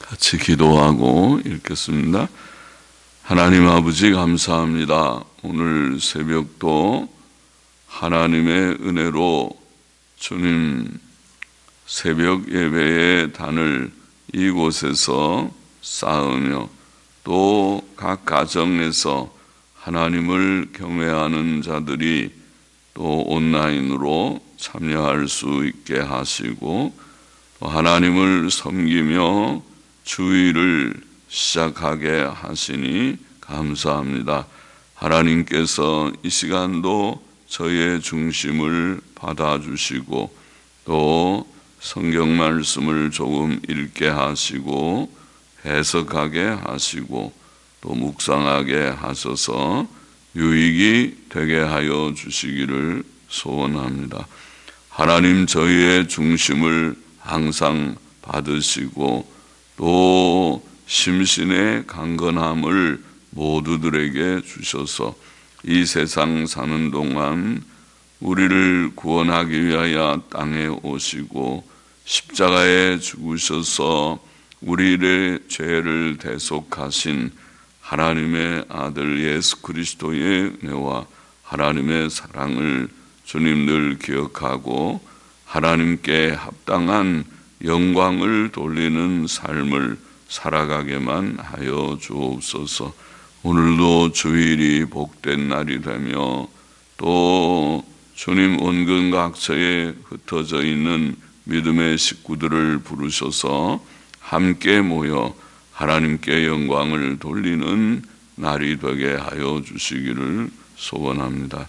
같이 기도하고 읽겠습니다. 하나님 아버지 감사합니다. 오늘 새벽도 하나님의 은혜로 주님 새벽 예배의 단을 이곳에서 쌓으며 또 각 가정에서 하나님을 경외하는 자들이 또 온라인으로 참여할 수 있게 하시고 또 하나님을 섬기며 주의를 시작하게 하시니 감사합니다. 하나님께서 이 시간도 저의 중심을 받아주시고 또 성경 말씀을 조금 읽게 하시고 해석하게 하시고 또 묵상하게 하셔서 유익이 되게 하여 주시기를 소원합니다. 하나님 저희의 중심을 항상 받으시고 또 심신의 강건함을 모두들에게 주셔서 이 세상 사는 동안 우리를 구원하기 위하여 땅에 오시고 십자가에 죽으셔서 우리의 죄를 대속하신 하나님의 아들 예수 그리스도의 은혜와 하나님의 사랑을 주님 늘 기억하고 하나님께 합당한 영광을 돌리는 삶을 살아가게만 하여 주옵소서. 오늘도 주일이 복된 날이 되며 또 주님 온근각처에 흩어져 있는 믿음의 식구들을 부르셔서 함께 모여 하나님께 영광을 돌리는 날이 되게 하여 주시기를 소원합니다.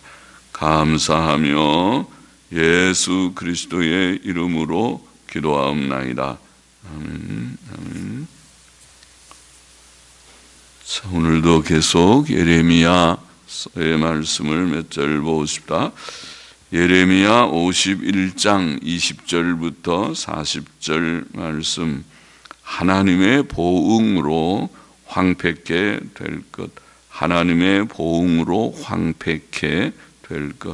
감사하며 예수 그리스도의 이름으로 기도하옵나이다. 아멘. 아멘. 자, 오늘도 계속 예레미야의 말씀을 몇 절 보고 싶다. 예레미야 51장 20절부터 40절 말씀. 하나님의 보응으로 황폐케 될 것. 하나님의 보응으로 황폐케 될 것.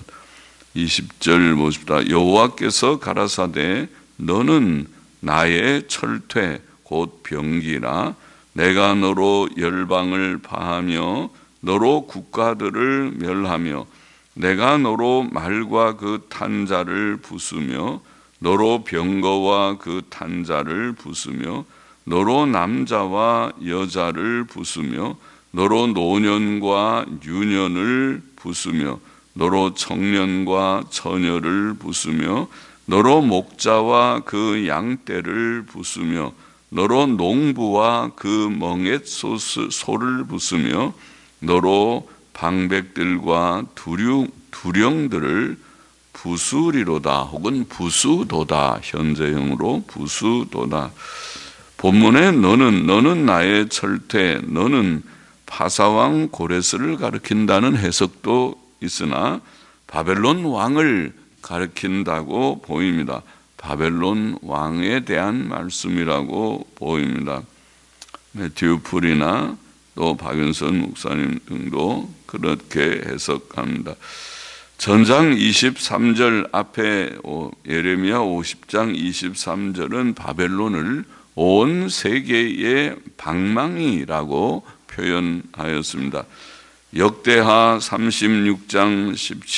20절 보십시다. 여호와께서 가라사대 너는 나의 철퇴 곧 병기라. 내가 너로 열방을 파하며 너로 국가들을 멸하며 내가 너로 말과 그 탄자를 부수며 너로 병거와 그 탄자를 부수며 너로 남자와 여자를 부수며 너로 노년과 유년을 부수며 너로 청년과 처녀를 부수며 너로 목자와 그 양떼를 부수며 너로 농부와 그 멍엣 소를 부수며 너로 방백들과 두령들을 부수리로다 혹은 부수도다. 현재형으로 부수도다. 본문에 너는 나의 철퇴, 너는 파사왕 고레스를 가리킨다는 해석도 있으나 바벨론 왕을 가리킨다고 보입니다. 바벨론 왕에 대한 말씀이라고 보입니다. 매튜 풀이나 또 박윤선 목사님 등도 그렇게 해석합니다. 전장 23절 앞에 예레미야 50장 23절은 바벨론을 온 세계의 방망이라고 표현하였습니다. 역대하 36장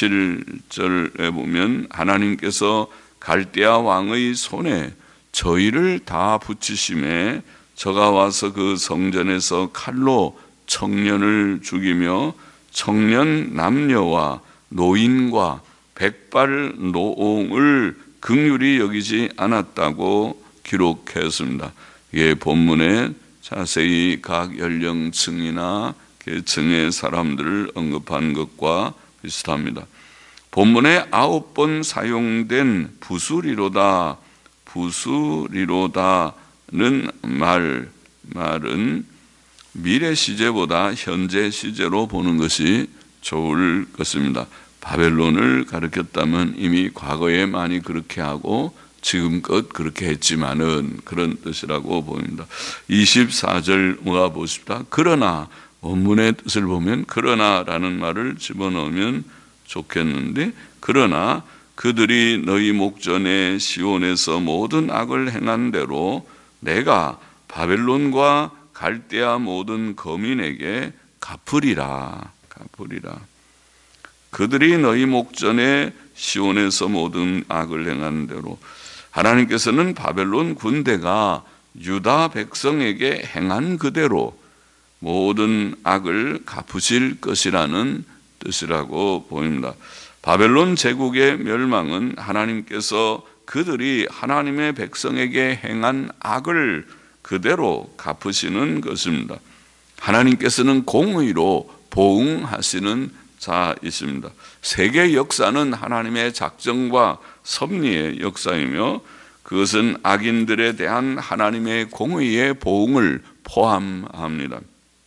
17절에 보면 하나님께서 갈대아 왕의 손에 저희를 다 붙이심에 저가 와서 그 성전에서 칼로 청년을 죽이며 청년 남녀와 노인과 백발 노옹을 긍휼히 여기지 않았다고 기록했습니다. 이게 본문에 자세히 각 연령층이나 계층의 사람들을 언급한 것과 비슷합니다. 본문에 9번 사용된 부수리로다는 말은 미래 시제보다 현재 시제로 보는 것이 좋을 것입니다. 바벨론을 가리켰다면 이미 과거에 많이 그렇게 하고 지금껏 그렇게 했지만은 그런 뜻이라고 보입니다. 24절 보십시다. 그러나 원문의 뜻을 보면 그러나라는 말을 집어넣으면 좋겠는데 그러나 그들이 너희 목전에 시온에서 모든 악을 행한 대로 내가 바벨론과 갈대아 모든 거민에게 갚으리라. 그들이 너희 목전에 시온에서 모든 악을 행한 대로 하나님께서는 바벨론 군대가 유다 백성에게 행한 그대로 모든 악을 갚으실 것이라는 뜻이라고 보입니다. 바벨론 제국의 멸망은 하나님께서 그들이 하나님의 백성에게 행한 악을 그대로 갚으시는 것입니다. 하나님께서는 공의로 보응하시는 자이십니다. 세계 역사는 하나님의 작정과 섭리의 역사이며 그것은 악인들에 대한 하나님의 공의의 보응을 포함합니다.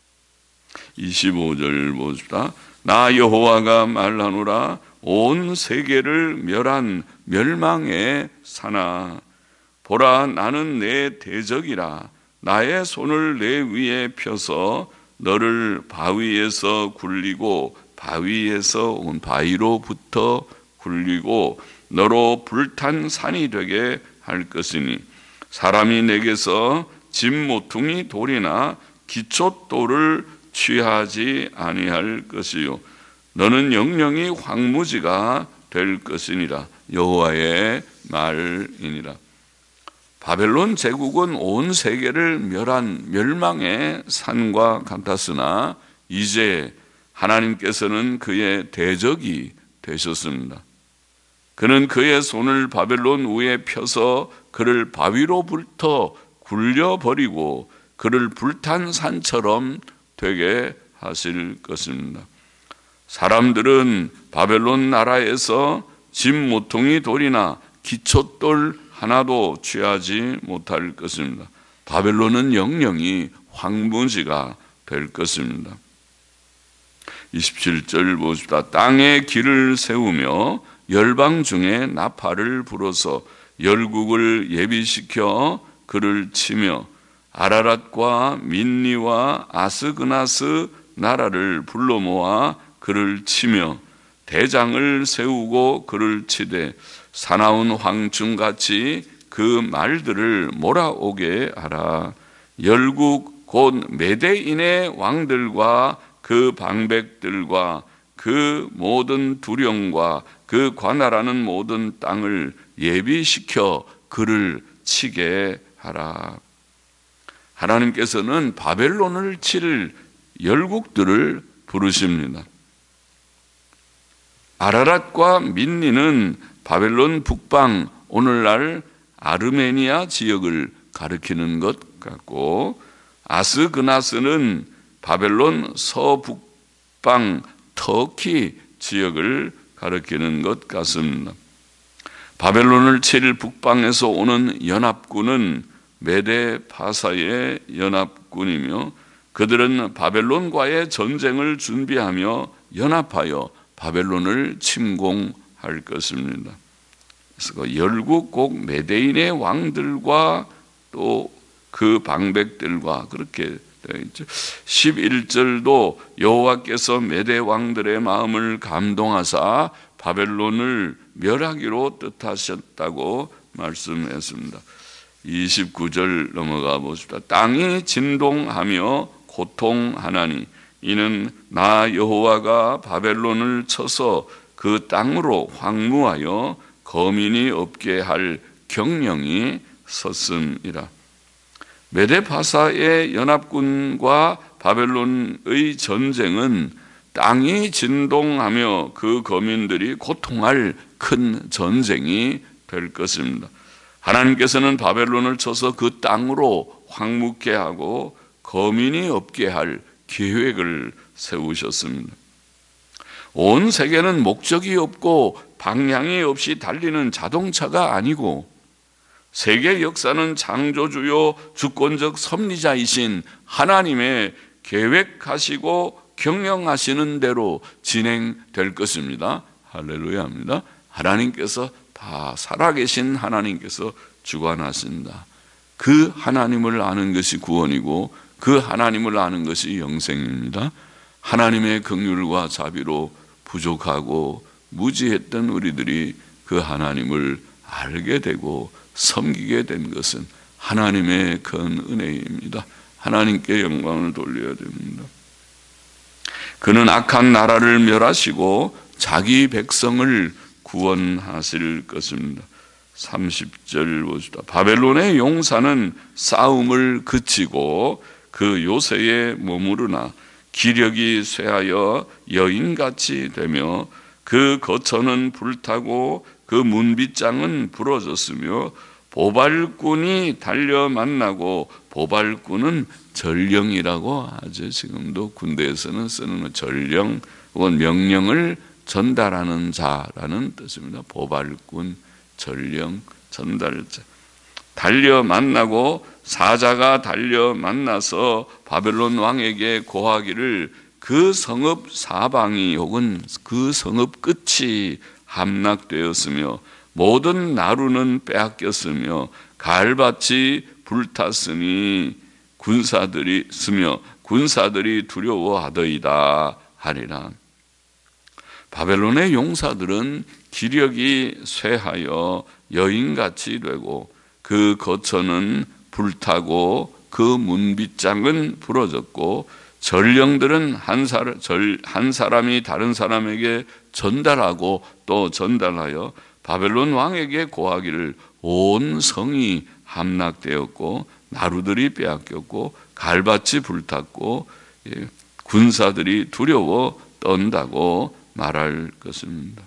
25절 보십시다. 나 여호와가 말하노라 온 세계를 멸한 멸망의 산아 보라 나는 내 대적이라 나의 손을 내 위에 펴서 너를 바위에서 굴리고 바위에서 온 바위로부터 굴리고 너로 불탄 산이 되게 할 것이니 사람이 내게서 진모퉁이 돌이나 기초돌을 취하지 아니할 것이요 너는 영영이 황무지가 될 것이니라. 여호와의 말이니라. 바벨론 제국은 온 세계를 멸한 멸망의 산과 같았으나 이제 하나님께서는 그의 대적이 되셨습니다. 그는 그의 손을 바벨론 위에 펴서 그를 바위로부터 굴려버리고 그를 불탄 산처럼 되게 하실 것입니다. 사람들은 바벨론 나라에서 진모퉁이 돌이나 기초돌 하나도 취하지 못할 것입니다. 바벨론은 영영이 황무지가 될 것입니다. 27절 보십시다. 땅에 길을 세우며 열방 중에 나팔을 불어서 열국을 예비시켜 그를 치며 아라랏과 민니와 아스그나스 나라를 불러 모아 그를 치며 대장을 세우고 그를 치되 사나운 황충같이 그 말들을 몰아오게 하라. 열국 곧 메대인의 왕들과 그 방백들과 그 모든 두령과 그 관할하는 모든 땅을 예비시켜 그를 치게 하라. 하나님께서는 바벨론을 칠 열국들을 부르십니다. 아라랏과 민니는 바벨론 북방 오늘날 아르메니아 지역을 가리키는 것 같고 아스그나스는 바벨론 서북방 터키 지역을 가리키는 것 같습니다. 바벨론을 칠 북방에서 오는 연합군은 메데파사의 연합군이며 그들은 바벨론과의 전쟁을 준비하며 연합하여 바벨론을 침공할 것입니다. 그래서 열국 꼭 메대인의 왕들과 또 그 방백들과 그렇게 되어 있죠. 11절도 여호와께서 메대 왕들의 마음을 감동하사 바벨론을 멸하기로 뜻하셨다고 말씀했습니다. 29절 넘어가 보십시다. 땅이 진동하며 고통하나니 이는 나 여호와가 바벨론을 쳐서 그 땅으로 황무하여 거민이 없게 할 경령이 섰음이라. 메데파사의 연합군과 바벨론의 전쟁은 땅이 진동하며 그 거민들이 고통할 큰 전쟁이 될 것입니다. 하나님께서는 바벨론을 쳐서 그 땅으로 황무케 하고 거민이 없게 할 계획을 세우셨습니다. 온 세계는 목적이 없고 방향이 없이 달리는 자동차가 아니고 세계 역사는 창조주요 주권적 섭리자이신 하나님의 계획하시고 경영하시는 대로 진행될 것입니다. 할렐루야입니다. 하나님께서 다 살아계신 하나님께서 주관하신다. 그 하나님을 아는 것이 구원이고 그 하나님을 아는 것이 영생입니다. 하나님의 긍휼과 자비로 부족하고 무지했던 우리들이 그 하나님을 알게 되고 섬기게 된 것은 하나님의 큰 은혜입니다. 하나님께 영광을 돌려야 됩니다. 그는 악한 나라를 멸하시고 자기 백성을 구원하실 것입니다. 30절 보시다. 바벨론의 용사는 싸움을 그치고 그 요새에 머무르나 기력이 쇠하여 여인같이 되며 그 거처는 불타고 그 문빗장은 부러졌으며 보발꾼이 달려 만나고, 보발꾼은 전령이라고 하죠. 지금도 군대에서는 쓰는 전령 혹은 명령을 전달하는 자라는 뜻입니다. 보발꾼, 전령, 전달자. 달려 만나고, 사자가 달려 만나서 바벨론 왕에게 고하기를 그 성읍 사방이 혹은 그 성읍 끝이 함락되었으며 모든 나루는 빼앗겼으며 갈밭이 불탔으니 군사들이 두려워하더이다 하리라. 바벨론의 용사들은 기력이 쇠하여 여인같이 되고 그 거처는 불타고 그 문빗장은 부러졌고 전령들은 한 사람이 다른 사람에게 전달하고 또 전달하여 바벨론 왕에게 고하기를 온 성이 함락되었고 나루들이 빼앗겼고 갈밭이 불탔고 군사들이 두려워 떤다고 말할 것입니다.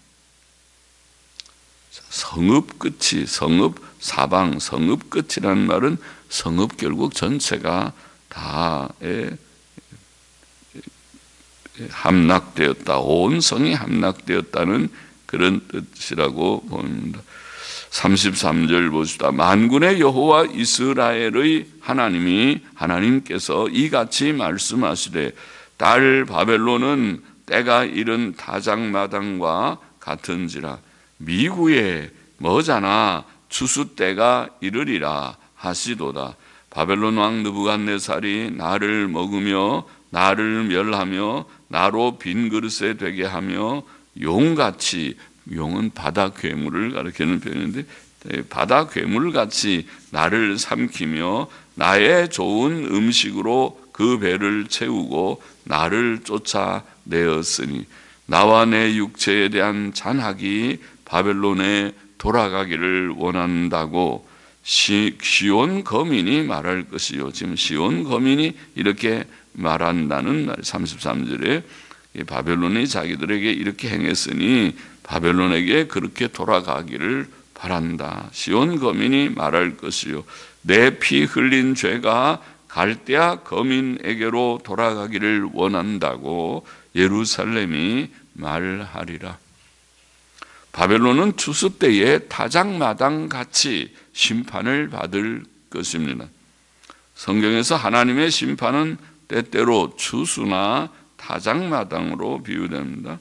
성읍 끝이, 성읍 사방, 성읍 끝이라는 말은 성읍 결국 전체가 다 함락되었다, 온 성이 함락되었다는 그런 뜻이라고 봅니다. 33절 보시다. 만군의 여호와 이스라엘의 하나님께서 이같이 말씀하시되 딸 바벨론은 때가 이른 다장마당과 같은지라 미구에 머자나 추수 때가 이르리라 하시도다. 바벨론 왕 느부갓네살이 나를 먹으며 나를 멸하며 나로 빈 그릇에 되게 하며 용같이, 용은 바다 괴물을 가리키는 표현인데 바다 괴물같이 나를 삼키며 나의 좋은 음식으로 그 배를 채우고 나를 쫓아내었으니 나와 내 육체에 대한 잔악이 바벨론에 돌아가기를 원한다고 시온 거민이 말할 것이요. 지금 시온 거민이 이렇게 말한다는 말. 33절에 바벨론이 자기들에게 이렇게 행했으니 바벨론에게 그렇게 돌아가기를 바란다. 시온 거민이 말할 것이요. 내 피 흘린 죄가 갈대아 거민에게로 돌아가기를 원한다고 예루살렘이 말하리라. 바벨론은 추수 때에 타작마당 같이 심판을 받을 것입니다. 성경에서 하나님의 심판은 때때로 추수나 타작마당으로 비유됩니다.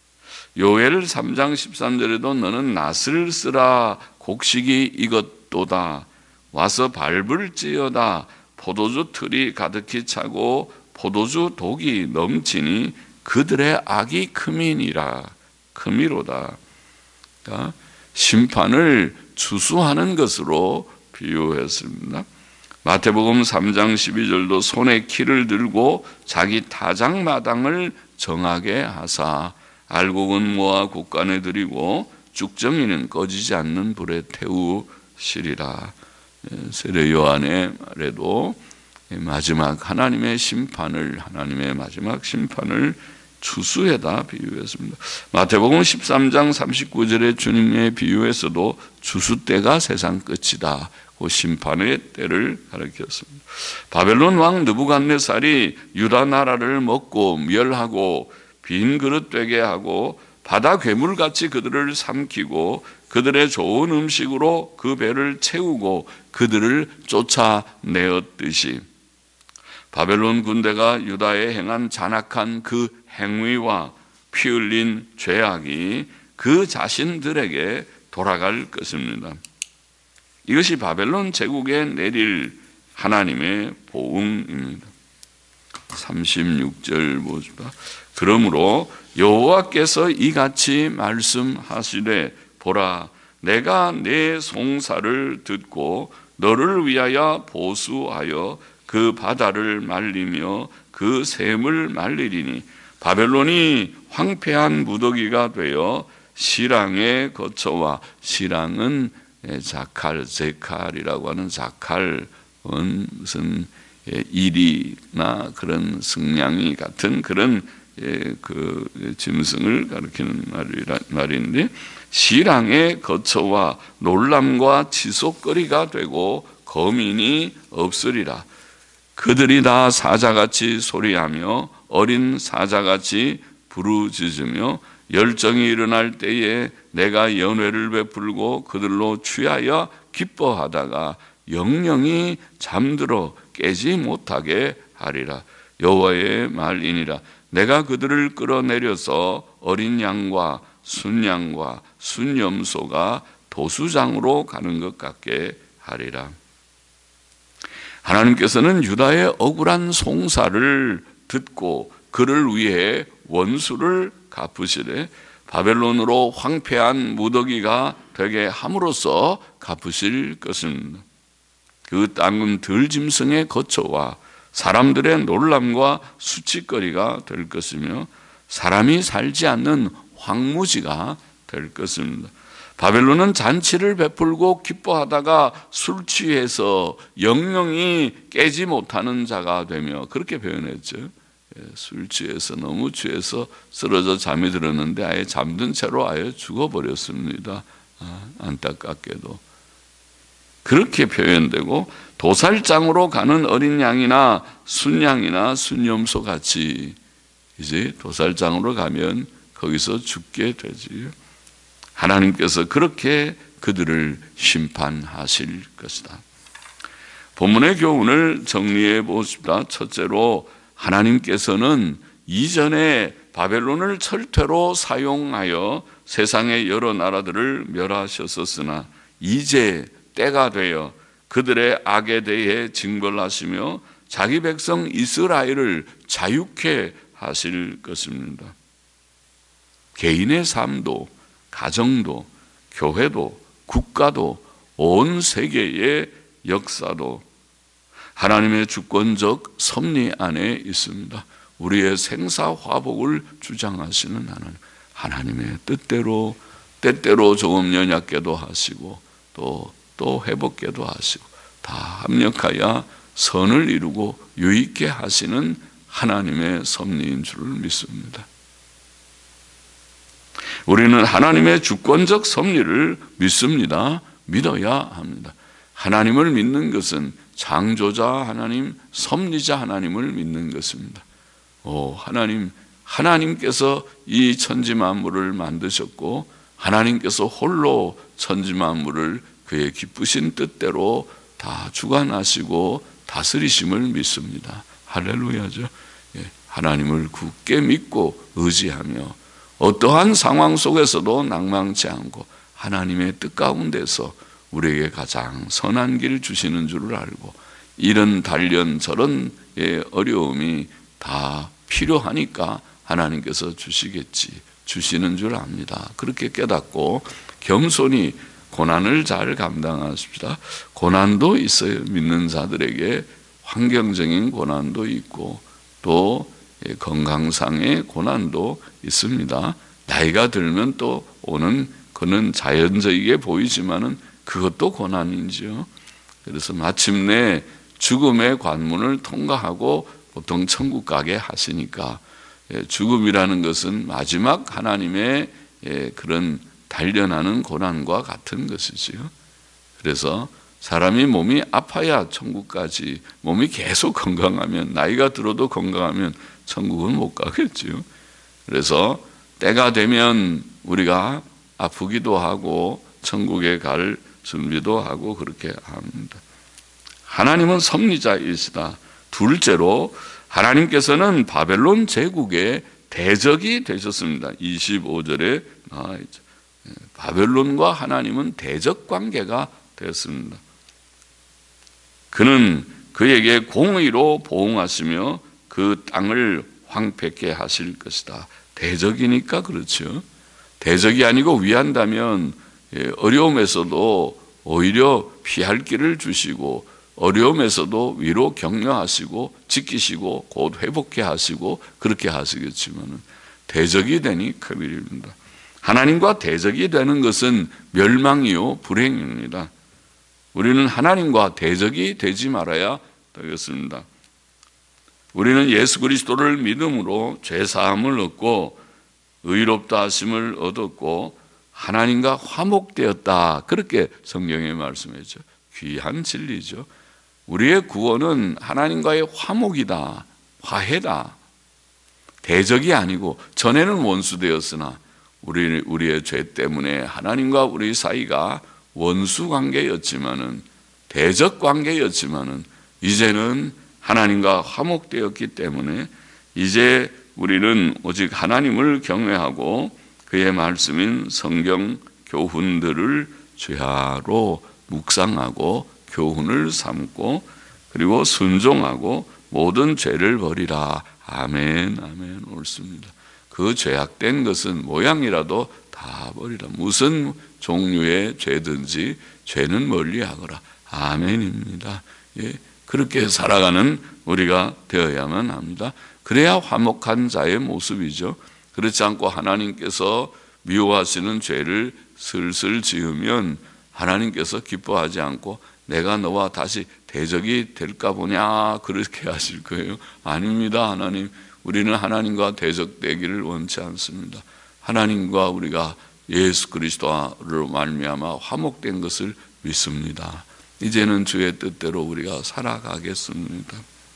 요엘 3장 13절에도 너는 낫을 쓰라 곡식이 익었도다 와서 밟을지어다 포도주 틀이 가득히 차고 포도주 독이 넘치니 그들의 악이 크미니라 크미로다. 그러니까 심판을 추수하는 것으로 비유했습니다. 마태복음 3장 12절도 손에 키를 들고 자기 타작마당을 정하게 하사 알곡은 모아 국간에 드리고 쭉정이는 꺼지지 않는 불에 태우시리라. 세례 요한의 말에도 마지막 하나님의 마지막 심판을 추수에다 비유했습니다. 마태복음 13장 39절의 주님의 비유에서도 추수 때가 세상 끝이다. 그 심판의 때를 가리켰습니다. 바벨론 왕 느부갓네살이 유다 나라를 먹고 멸하고 빈 그릇 되게 하고 바다 괴물같이 그들을 삼키고 그들의 좋은 음식으로 그 배를 채우고 그들을 쫓아내었듯이 바벨론 군대가 유다에 행한 잔악한 그 행위와 피 흘린 죄악이 그 자신들에게 돌아갈 것입니다. 이것이 바벨론 제국에 내릴 하나님의 보응입니다. 36절 보시다. 그러므로 여호와께서 이같이 말씀하시되 보라 내가 내 송사를 듣고 너를 위하여 보수하여 그 바다를 말리며 그 샘을 말리리니 바벨론이 황폐한 무더기가 되어 시랑의 거처와, 시랑은 자칼, 제칼이라고 하는 자칼은 무슨 일이나 그런 승냥이 같은 그런 그 짐승을 가리키는 말인데, 시랑의 거처와 놀람과 치솟거리가 되고 거민이 없으리라. 그들이 다 사자같이 소리하며 어린 사자같이 부르짖으며 열정이 일어날 때에 내가 연회를 베풀고 그들로 취하여 기뻐하다가 영영이 잠들어 깨지 못하게 하리라. 여호와의 말이니라. 내가 그들을 끌어내려서 어린 양과 순양과 순염소가 도수장으로 가는 것 같게 하리라. 하나님께서는 유다의 억울한 송사를 듣고 그를 위해 원수를 갚으시되 바벨론으로 황폐한 무더기가 되게 함으로써 갚으실 것입니다. 그 땅은 들짐승의 거처와 사람들의 놀람과 수치거리가 될 것이며 사람이 살지 않는 황무지가 될 것입니다. 바벨론은 잔치를 베풀고 기뻐하다가 술 취해서 영영이 깨지 못하는 자가 되며, 그렇게 표현했죠. 술 취해서, 너무 취해서 쓰러져 잠이 들었는데 아예 잠든 채로 아예 죽어버렸습니다. 안타깝게도 그렇게 표현되고, 도살장으로 가는 어린 양이나 순양이나 순염소 같이 이제 도살장으로 가면 거기서 죽게 되지. 하나님께서 그렇게 그들을 심판하실 것이다. 본문의 교훈을 정리해 보십시다. 첫째로, 하나님께서는 이전에 바벨론을 철퇴로 사용하여 세상의 여러 나라들을 멸하셨었으나 이제 때가 되어 그들의 악에 대해 징벌하시며 자기 백성 이스라엘을 자유케 하실 것입니다. 개인의 삶도, 가정도, 교회도, 국가도, 온 세계의 역사도 하나님의 주권적 섭리 안에 있습니다. 우리의 생사화복을 주장하시는 하나님의 뜻대로, 때때로 조금 연약게도 하시고 또 회복게도 하시고 다 합력하여 선을 이루고 유익게 하시는 하나님의 섭리인 줄 믿습니다. 우리는 하나님의 주권적 섭리를 믿습니다. 믿어야 합니다. 하나님을 믿는 것은 창조자 하나님, 섭리자 하나님을 믿는 것입니다. 하나님께서 이 천지 만물을 만드셨고 하나님께서 홀로 천지 만물을 그의 기쁘신 뜻대로 다 주관하시고 다스리심을 믿습니다. 할렐루야죠. 하나님을 굳게 믿고 의지하며 어떠한 상황 속에서도 낭망치 않고 하나님의 뜻 가운데서 우리에게 가장 선한 길 주시는 줄을 알고, 이런 단련 저런 어려움이 다 필요하니까 하나님께서 주시는 줄 압니다. 그렇게 깨닫고 겸손히 고난을 잘 감당하십시다. 고난도 있어요. 믿는 자들에게 환경적인 고난도 있고 또 건강상의 고난도 있습니다. 나이가 들면 또 오는 그는 자연적이게 보이지만은 그것도 고난이죠. 그래서 마침내 죽음의 관문을 통과하고 보통 천국 가게 하시니까, 죽음이라는 것은 마지막 하나님의 그런 단련하는 고난과 같은 것이지요. 그래서 사람이 몸이 아파야 천국까지, 몸이 계속 건강하면, 나이가 들어도 건강하면 천국은 못 가겠지요. 그래서 때가 되면 우리가 아프기도 하고 천국에 갈 준비도 하고 그렇게 합니다. 하나님은 섭리자이시다. 둘째로, 하나님께서는 바벨론 제국의 대적이 되셨습니다. 25절에 나와 있죠. 바벨론과 하나님은 대적 관계가 되었습니다. 그는 그에게 공의로 보응하시며 그 땅을 황폐케 하실 것이다. 대적이니까 그렇죠. 대적이 아니고 위한다면 어려움에서도 오히려 피할 길을 주시고 어려움에서도 위로 격려하시고 지키시고 곧 회복해 하시고 그렇게 하시겠지만 대적이 되니 큰일입니다. 하나님과 대적이 되는 것은 멸망이요 불행입니다. 우리는 하나님과 대적이 되지 말아야 되겠습니다. 우리는 예수 그리스도를 믿음으로 죄사함을 얻고 의롭다 하심을 얻었고 하나님과 화목되었다. 그렇게 성경에 말씀했죠. 귀한 진리죠. 우리의 구원은 하나님과의 화목이다. 화해다. 대적이 아니고 전에는 원수되었으나 우리의 죄 때문에 하나님과 우리 사이가 원수 관계였지만은 대적 관계였지만은 이제는 하나님과 화목되었기 때문에 이제 우리는 오직 하나님을 경외하고 그의 말씀인 성경 교훈들을 죄하로 묵상하고 교훈을 삼고 그리고 순종하고 모든 죄를 버리라. 아멘, 아멘. 옳습니다. 그 죄악된 것은 모양이라도 다 버리라. 무슨 종류의 죄든지 죄는 멀리하거라. 아멘입니다. 예, 그렇게 살아가는 우리가 되어야만 합니다. 그래야 화목한 자의 모습이죠. 그렇지 않고 하나님께서 미워하시는 죄를 슬슬 지으면 하나님께서 기뻐하지 않고 내가 너와 다시 대적이 될까 보냐 그렇게 하실 거예요. 아닙니다. 하나님, 우리는 하나님과 대적되기를 원치 않습니다. 하나님과 우리가 예수 그리스도로 말미암아 화목된 것을 믿습니다. 이제는 주의 뜻대로 우리가 살아가겠습니다.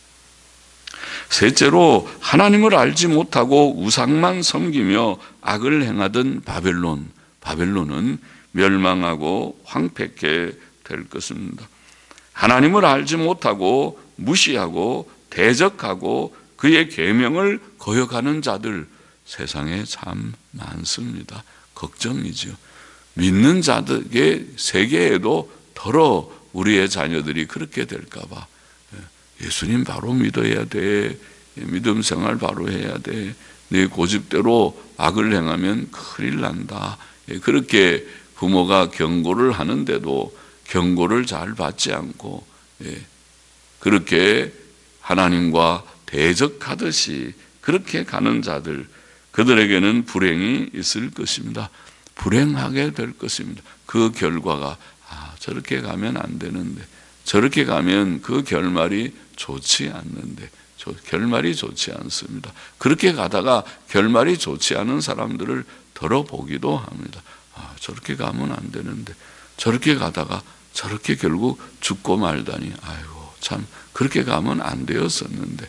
셋째로 하나님을 알지 못하고 우상만 섬기며 악을 행하던 바벨론은 멸망하고 황폐케 될 것입니다. 하나님을 알지 못하고 무시하고 대적하고 그의 계명을 거역하는 자들 세상에 참 많습니다. 걱정이죠. 믿는 자들의 세계에도 더러 우리의 자녀들이 그렇게 될까 봐 예수님 바로 믿어야 돼. 믿음 생활 바로 해야 돼. 네 고집대로 악을 행하면 큰일 난다. 그렇게 부모가 경고를 하는데도 경고를 잘 받지 않고 그렇게 하나님과 대적하듯이 그렇게 가는 자들, 그들에게는 불행이 있을 것입니다. 불행하게 될 것입니다. 그 결과가 저렇게 가면 안 되는데 저렇게 가면 그 결말이 좋지 않는데 결말이 좋지 않습니다. 그렇게 가다가 결말이 좋지 않은 사람들을 덜어보기도 합니다. 저렇게 가면 안 되는데 저렇게 가다가 저렇게 결국 죽고 말다니 아이고 참 그렇게 가면 안 되었었는데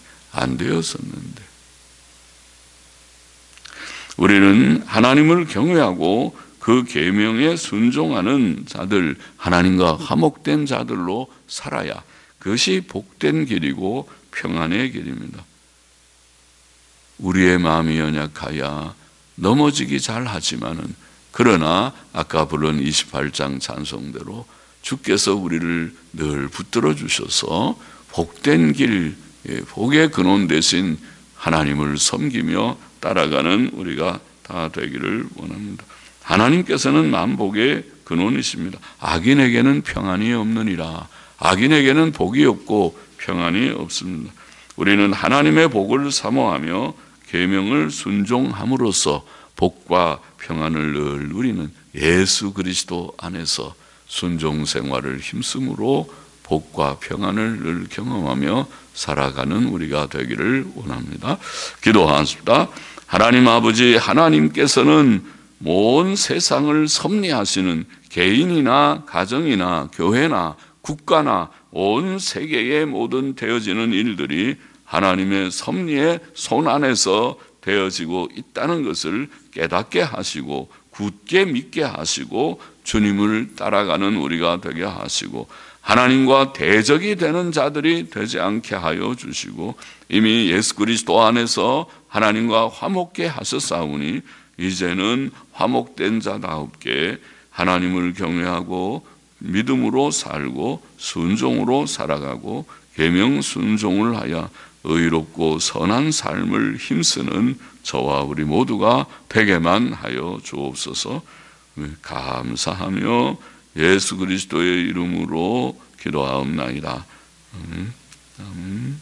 우리는 하나님을 경외하고 그 계명에 순종하는 자들, 하나님과 화목된 자들로 살아야 그것이 복된 길이고 평안의 길입니다. 우리의 마음이 연약하여 넘어지기 잘하지만은 그러나 아까 부른 28장 찬송대로 주께서 우리를 늘 붙들어 주셔서 복된 길, 복의 근원 되신 하나님을 섬기며 따라가는 우리가 다 되기를 원합니다. 하나님께서는 만복의 근원이십니다. 악인에게는 평안이 없느니라. 악인에게는 복이 없고 평안이 없습니다. 우리는 하나님의 복을 사모하며 계명을 순종함으로써 복과 평안을 늘 누리는 예수 그리스도 안에서 순종 생활을 힘쓰므로 복과 평안을 늘 경험하며 살아가는 우리가 되기를 원합니다. 기도하십시다. 하나님 아버지, 하나님께서는 온 세상을 섭리하시는 개인이나 가정이나 교회나 국가나 온 세계의 모든 되어지는 일들이 하나님의 섭리의 손 안에서 되어지고 있다는 것을 깨닫게 하시고 굳게 믿게 하시고 주님을 따라가는 우리가 되게 하시고 하나님과 대적이 되는 자들이 되지 않게 하여 주시고 이미 예수 그리스도 안에서 하나님과 화목케 하셨사오니 이제는 화목된 자다옵게 하나님을 경외하고 믿음으로 살고 순종으로 살아가고 계명 순종을 하여 의롭고 선한 삶을 힘쓰는 저와 우리 모두가 되게만 하여 주옵소서. 감사하며 예수 그리스도의 이름으로 기도하옵나이다.